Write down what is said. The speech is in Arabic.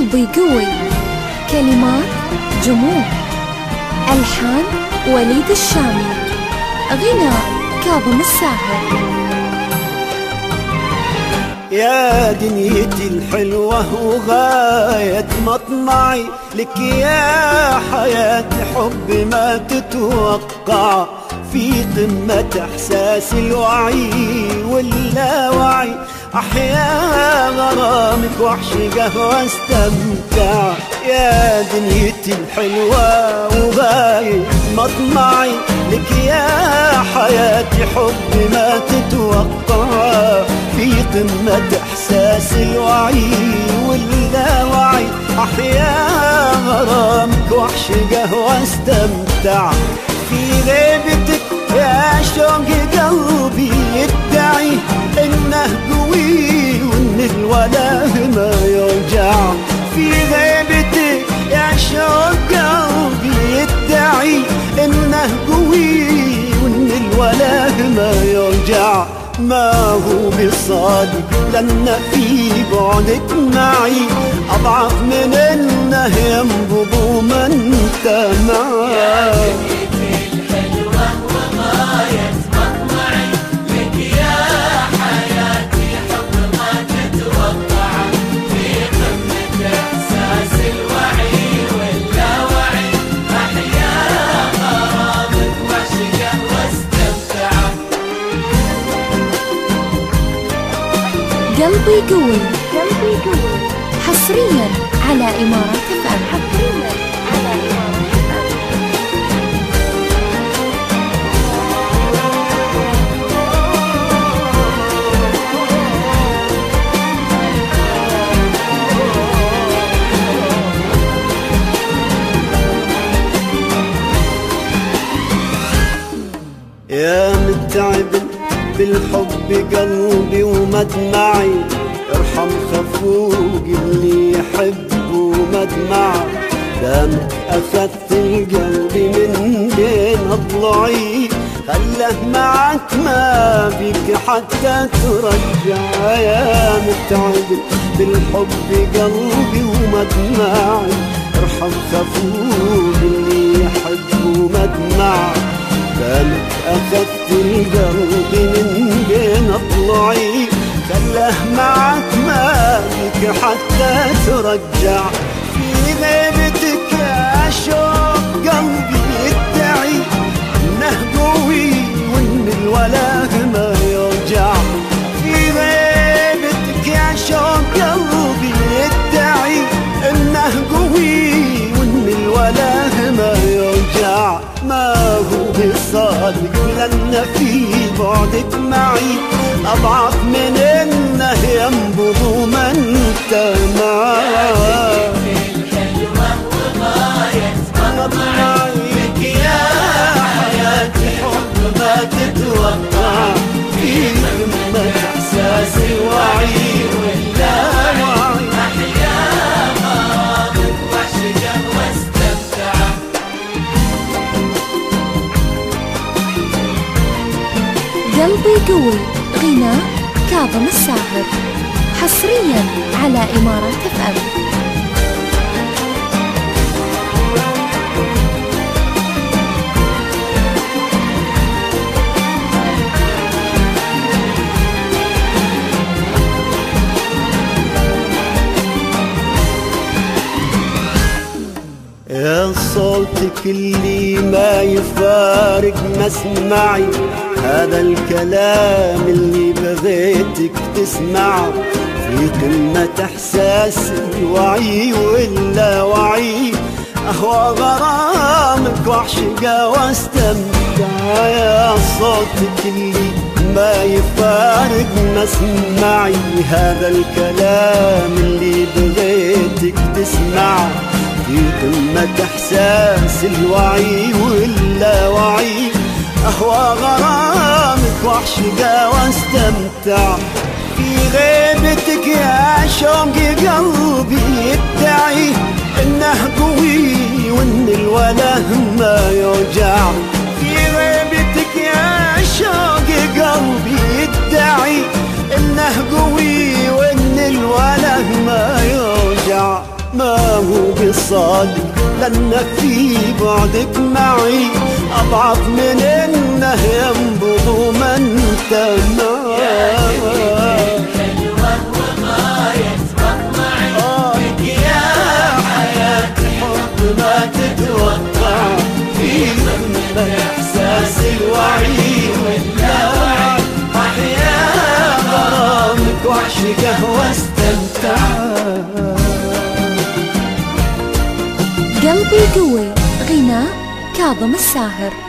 قلبي قوي. كلمات جموع، ألحان وليد الشامي، غناء كاظم الساهر. يا دنيتي الحلوة وغاية مطمعي، لك يا حياتي حب ما تتوقع، في قمة إحساس الوعي واللاوعي، أحيا غرامك وأعشقه واستمتع. يا دنيتي الحلوة وغاية مطمعي، لك يا حياتي حب ما تتوقع، في قمة إحساس الوعي واللاوعي، أحيا غرامك وأعشقه واستمتع. في غيبتك يا شوق قلبي يدعي إنه قوي وإن الوله ما يرجع. في غيبتك يا شوق قلبي يدعي إنه قوي وإن الوله ما يرجع. ما هو بصادق لأن في بعدك معي أضعف من إنه ينبض وما انت معي. قلبي قوي حصريا على إمارات FM. يا متعب بالحب قلبي ومدمعي، ارحم خفوق اللي يحب ومدمعه، دامك أخذت القلب من بين أضلعي، خله معك ما بك حتى ترجع. يا متعب بالحب قلبي ومدمعي، ارحم خفوق اللي يحب ومدمعه، دامك أخذت القلب من بين أضلعي، خله معك ما بك حتى ترجع. في غيبتك يا شوق قلبي يدعي إنه قوي وإن الوله ما يرجع. في غيبتك يا شوق قلبي يدعي إنه قوي وإن الوله ما يرجع. ما هو بصادق لأن في بعدك معي أضعف من إنه ينبض وما انت معي. لك يا حياتي حب ما تتوقع، في قمة إحساس الوعي واللاوعي، أحيا غرامك وأعشقه واستمتع. قلبي قوي، غناء كاظم الساهر، حصريا على إمارات FM. يا صوتك اللي ما يفارق مسمعي، هذا الكلام اللي بغيتك تسمعه، في قمة إحساس الوعي واللاوعي، أهوى غرامك وأعشقه واستمتع. يا صوتك اللي ما يفارق مسمعي، هذا الكلام اللي بغيتك تسمعه، في قمة إحساس الوعي واللاوعي، أهوى غرامك وأعشقه واستمتع. في غيبتك يا شوق قلبي يدعي إنه قوي وإن الوله ما يوجع. في غيبتك يا شوق قلبي يدعي إنه قوي وإن الوله ما يوجع. ما وصالك، لأن في بعدك معي أضعف من إنه ينبض ما انت معي. ما تتوقع في ضمن إحساس الوعي والدلع، أحيا غرامك وأعشقه واستمتع. قلبي قوي غناء كاظم الساهر.